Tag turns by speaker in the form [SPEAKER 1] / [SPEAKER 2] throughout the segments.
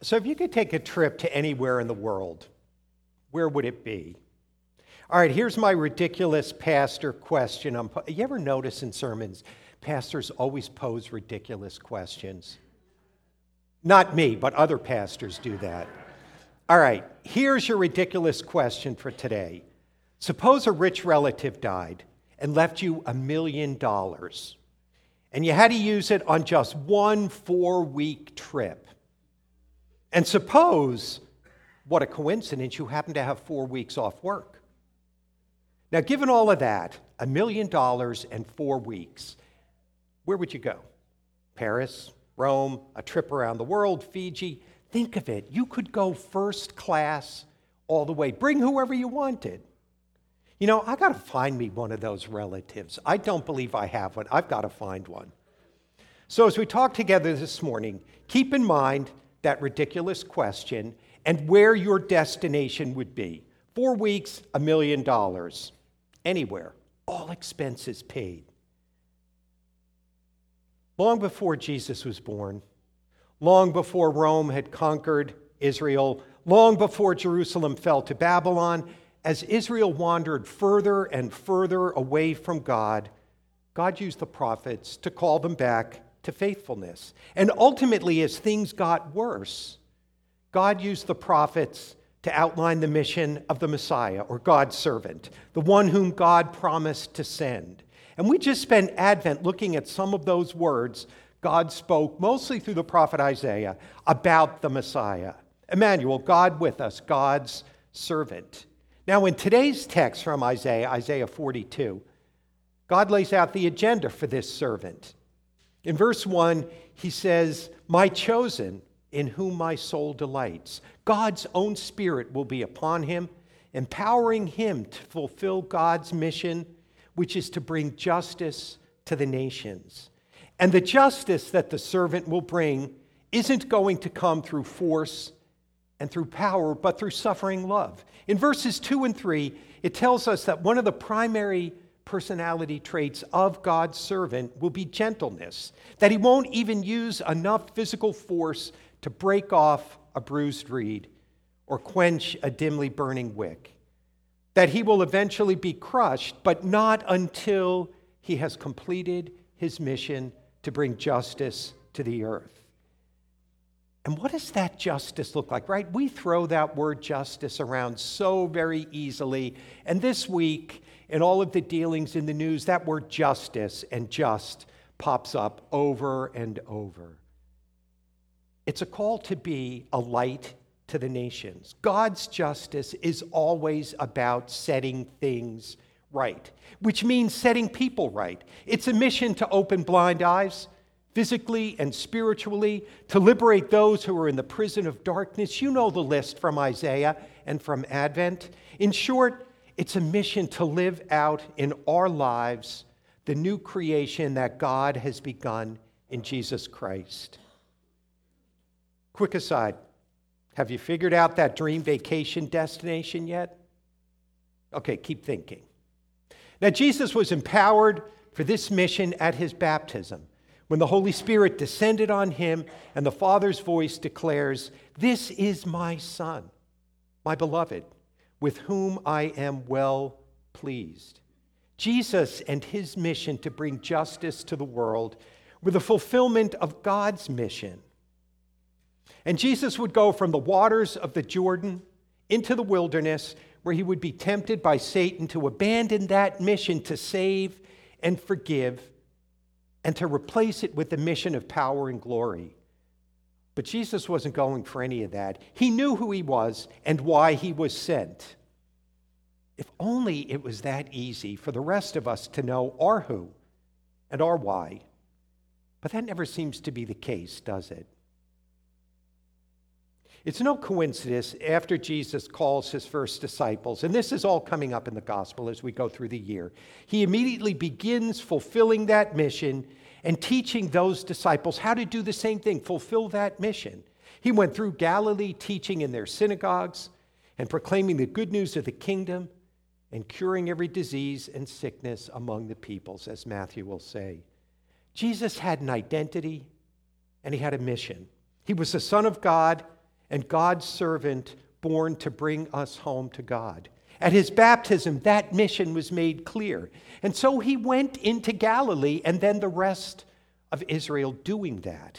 [SPEAKER 1] So if you could take a trip to anywhere in the world, where would it be? All right, here's my ridiculous pastor question. You ever notice in sermons, pastors always pose ridiculous questions? Not me, but other pastors do that. All right, here's your ridiculous question for today. Suppose a rich relative died and left you $1 million, and you had to use it on just one 4-week trip. And suppose, what a coincidence, you happen to have 4 weeks off work. Now, given all of that, $1 million and 4 weeks, where would you go? Paris, Rome, a trip around the world, Fiji. Think of it. You could go first class all the way. Bring whoever you wanted. You know, I got to find me one of those relatives. I don't believe I have one. I've got to find one. So as we talk together this morning, keep in mind that ridiculous question and where your destination would be. 4 weeks, $1 million. Anywhere. All expenses paid. Long before Jesus was born, long before Rome had conquered Israel, long before Jerusalem fell to Babylon, as Israel wandered further and further away from God, God used the prophets to call them back to faithfulness. And ultimately, as things got worse, God used the prophets to outline the mission of the Messiah, or God's servant, the one whom God promised to send. And we just spent Advent looking at some of those words God spoke, mostly through the prophet Isaiah, about the Messiah. Emmanuel, God with us, God's servant. Now, in today's text from Isaiah, Isaiah 42, God lays out the agenda for this servant. In verse 1, he says, "My chosen, in whom my soul delights." God's own Spirit will be upon him, empowering him to fulfill God's mission, which is to bring justice to the nations. And the justice that the servant will bring isn't going to come through force and through power, but through suffering love. In verses 2 and 3, it tells us that one of the primary personality traits of God's servant will be gentleness, that he won't even use enough physical force to break off a bruised reed or quench a dimly burning wick, that he will eventually be crushed, but not until he has completed his mission to bring justice to the earth. And what does that justice look like, right? We throw that word justice around so very easily. And this week, in all of the dealings in the news, that word justice and just pops up over and over. It's a call to be a light to the nations. God's justice is always about setting things right, which means setting people right. It's a mission to open blind eyes, physically and spiritually, to liberate those who are in the prison of darkness. You know the list from Isaiah and from Advent. In short, it's a mission to live out in our lives the new creation that God has begun in Jesus Christ. Quick aside, have you figured out that dream vacation destination yet? Okay, keep thinking. Now, Jesus was empowered for this mission at his baptism, when the Holy Spirit descended on him and the Father's voice declares, "This is my Son, my beloved, with whom I am well pleased." Jesus and his mission to bring justice to the world were the fulfillment of God's mission. And Jesus would go from the waters of the Jordan into the wilderness, where he would be tempted by Satan to abandon that mission to save and forgive, and to replace it with the mission of power and glory. But Jesus wasn't going for any of that. He knew who he was and why he was sent. If only it was that easy for the rest of us to know our who and our why. But that never seems to be the case, does it? It's no coincidence after Jesus calls his first disciples, and this is all coming up in the gospel as we go through the year, he immediately begins fulfilling that mission and teaching those disciples how to do the same thing, fulfill that mission. He went through Galilee teaching in their synagogues and proclaiming the good news of the kingdom and curing every disease and sickness among the peoples, as Matthew will say. Jesus had an identity and he had a mission. He was the Son of God, and God's servant born to bring us home to God. At his baptism, that mission was made clear. And so he went into Galilee and then the rest of Israel doing that.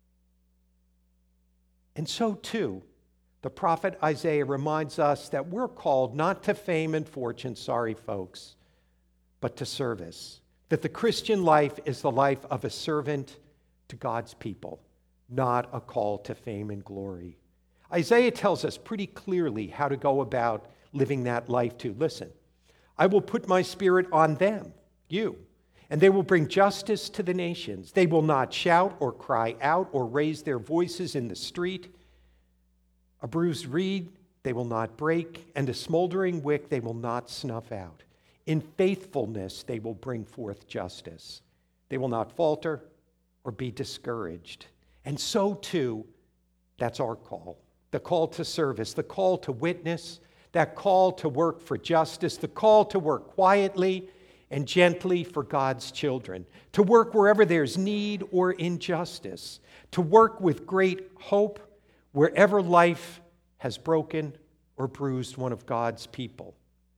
[SPEAKER 1] And so too, the prophet Isaiah reminds us that we're called not to fame and fortune, sorry folks, but to service. That the Christian life is the life of a servant to God's people, not a call to fame and glory. Isaiah tells us pretty clearly how to go about living that life too. Listen, I will put my spirit on them, you, and they will bring justice to the nations. They will not shout or cry out or raise their voices in the street. A bruised reed they will not break, and a smoldering wick they will not snuff out. In faithfulness they will bring forth justice. They will not falter or be discouraged. And so too, that's our call. The call to service, the call to witness, that call to work for justice, the call to work quietly and gently for God's children, to work wherever there's need or injustice, to work with great hope wherever life has broken or bruised one of God's people.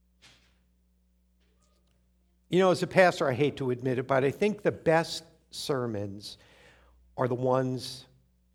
[SPEAKER 1] You know, as a pastor, I hate to admit it, but I think the best sermons are the ones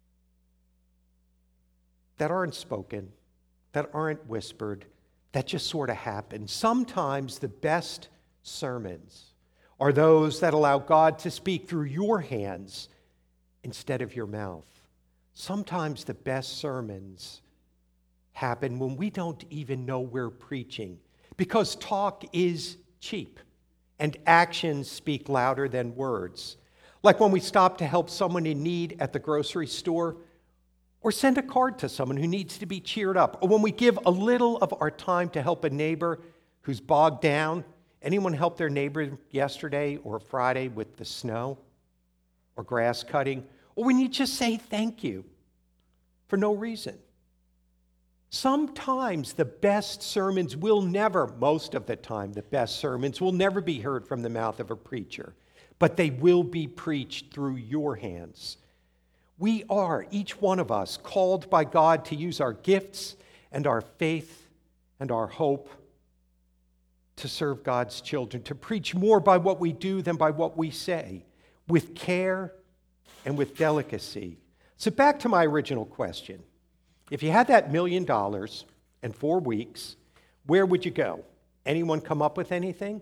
[SPEAKER 1] that aren't spoken, that aren't whispered, that just sort of happen. Sometimes the best sermons are those that allow God to speak through your hands instead of your mouth. Sometimes the best sermons happen when we don't even know we're preaching, because talk is cheap and actions speak louder than words. Like when we stop to help someone in need at the grocery store, or send a card to someone who needs to be cheered up, or when we give a little of our time to help a neighbor who's bogged down. Anyone help their neighbor yesterday or Friday with the snow or grass cutting? Or when you just say thank you for no reason. Sometimes the best sermons will never, most of the time, the best sermons will never be heard from the mouth of a preacher, but they will be preached through your hands. We are, each one of us, called by God to use our gifts and our faith and our hope to serve God's children, to preach more by what we do than by what we say, with care and with delicacy. So back to my original question. If you had that $1 million in 4 weeks, where would you go? Anyone come up with anything?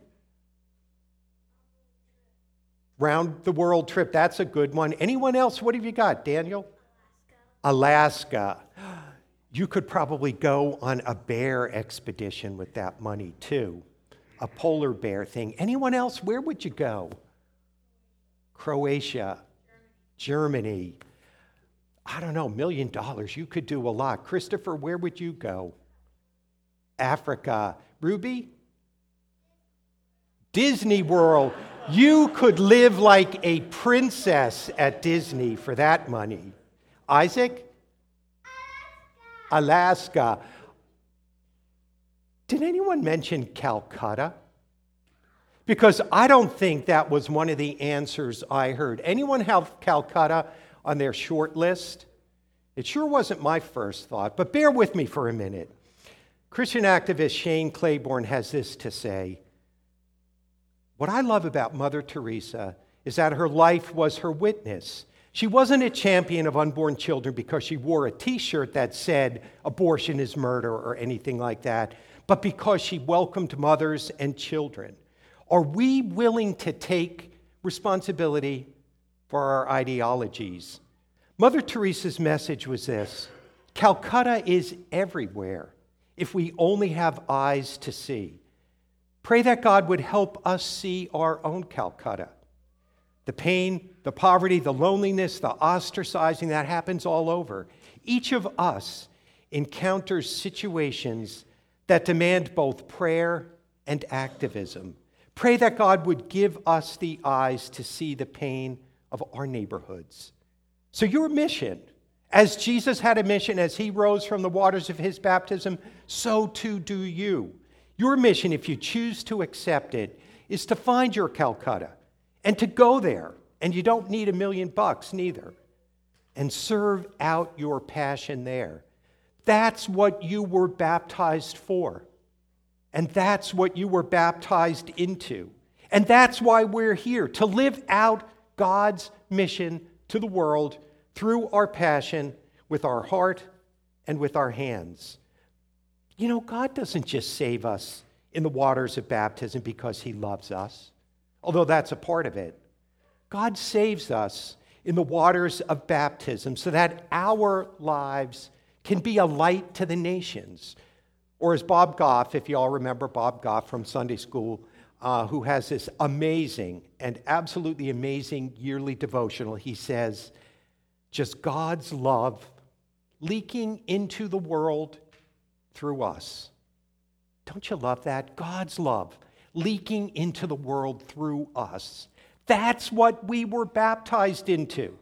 [SPEAKER 1] Round the world trip, that's a good one. Anyone else? What have you got, Daniel? Alaska. You could probably go on a bear expedition with that money too. A polar bear thing. Anyone else? Where would you go? Croatia. Germany. I don't know, $1 million. You could do a lot. Christopher, where would you go? Africa. Ruby? Disney World. You could live like a princess at Disney for that money. Isaac? Alaska. Did anyone mention Calcutta? Because I don't think that was one of the answers I heard. Anyone have Calcutta on their short list? It sure wasn't my first thought, but bear with me for a minute. Christian activist Shane Claiborne has this to say. What I love about Mother Teresa is that her life was her witness. She wasn't a champion of unborn children because she wore a t-shirt that said abortion is murder or anything like that, but because she welcomed mothers and children. Are we willing to take responsibility for our ideologies? Mother Teresa's message was this: Calcutta is everywhere if we only have eyes to see. Pray that God would help us see our own Calcutta. The pain, the poverty, the loneliness, the ostracizing, that happens all over. Each of us encounters situations that demand both prayer and activism. Pray that God would give us the eyes to see the pain of our neighborhoods. So your mission, as Jesus had a mission as he rose from the waters of his baptism, so too do you. Your mission, if you choose to accept it, is to find your Calcutta and to go there. And you don't need $1 million neither. And serve out your passion there. That's what you were baptized for. And that's what you were baptized into. And that's why we're here, to live out God's mission to the world through our passion with our heart and with our hands. You know, God doesn't just save us in the waters of baptism because he loves us, although that's a part of it. God saves us in the waters of baptism so that our lives can be a light to the nations. Or as Bob Goff, if you all remember Bob Goff from Sunday school, who has this amazing and absolutely amazing yearly devotional, he says, just God's love leaking into the world through us. Don't you love that? God's love leaking into the world through us. That's what we were baptized into.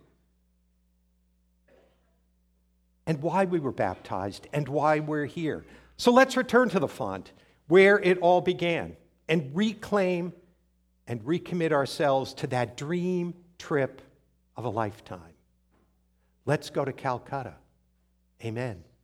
[SPEAKER 1] And why we were baptized and why we're here. So let's return to the font where it all began and reclaim and recommit ourselves to that dream trip of a lifetime. Let's go to Calcutta. Amen.